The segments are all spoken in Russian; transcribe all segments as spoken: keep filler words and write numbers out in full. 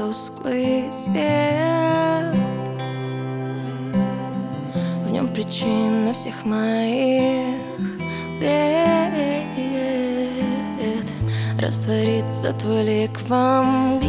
тусклый свет. В нем причина всех моих бед. Растворится твой лик во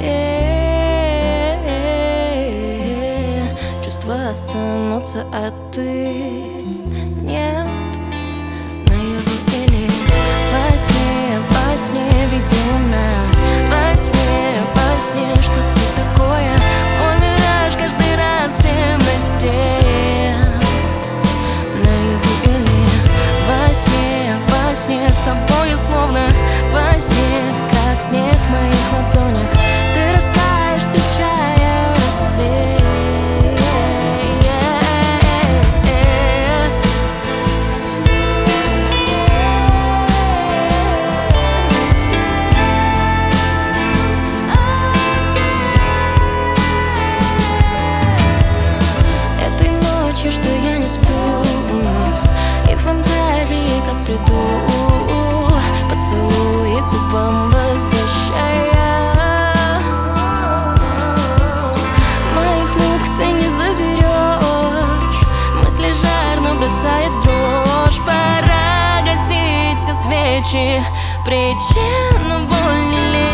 мгле. Чувства останутся, а ты нет. Наяву или во сне, во сне видела нас. Во сне, во сне, что ты такое умираешь каждый раз в темноте. Наяву или во сне, во сне с тобою словно во сне, как снег в моих ладонях. Ты растаешь, встречая рассвет. Что я не сплю, и фантазии как приду, поцелуи губам возвращая. Моих мук ты не заберешь, мысли жарно бросает в дрожь. Пора гасить все свечи, причина боль не лечит.